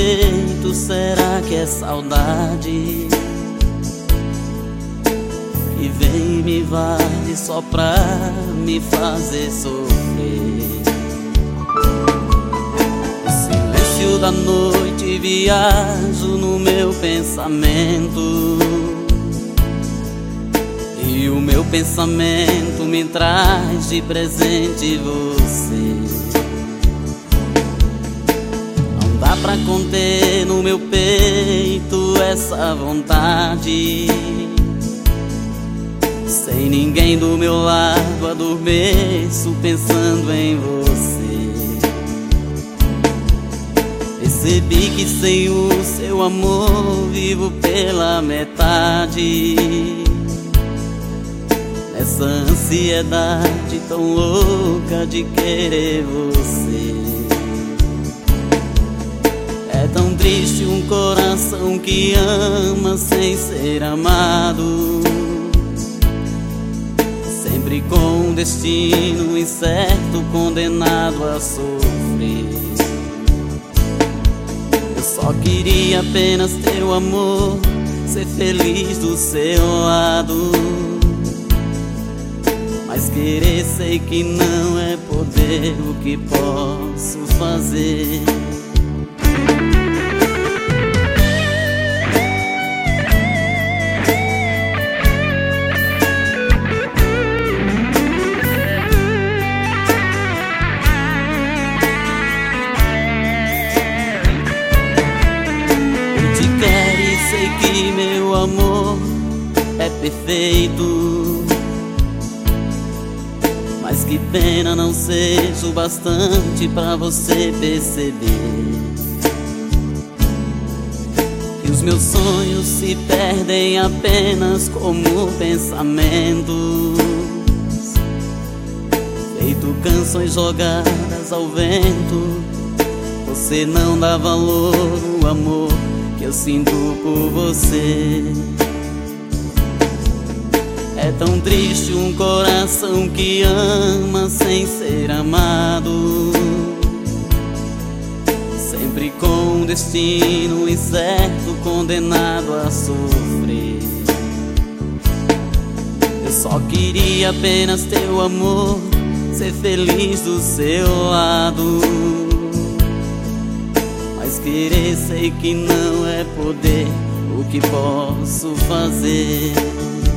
peito, será que é saudade? E vem me invade só pra me fazer sofrer. No silêncio da noite viajo no meu pensamento, e o meu pensamento me traz de presente você. Não dá pra conter no meu peito essa vontade. Sem ninguém do meu lado adormeço pensando em você. Percebi que sem o seu amor vivo pela metade. Essa ansiedade tão louca de querer você. É tão triste um coração que ama sem ser amado, sempre com um destino incerto, condenado a sofrer. Eu só queria apenas ter o amor, ser feliz do seu lado. Mas querer sei que não é poder, o que posso fazer? Eu te quero e sei que meu amor é perfeito, mas que pena não seja o bastante pra você perceber que os meus sonhos se perdem apenas como pensamentos, feito canções jogadas ao vento. Você não dá valor ao amor que eu sinto por você. É tão triste um coração que ama sem ser amado, sempre com um destino incerto, condenado a sofrer. Eu só queria apenas teu amor, ser feliz do seu lado. Mas querer sei que não é poder, o que posso fazer?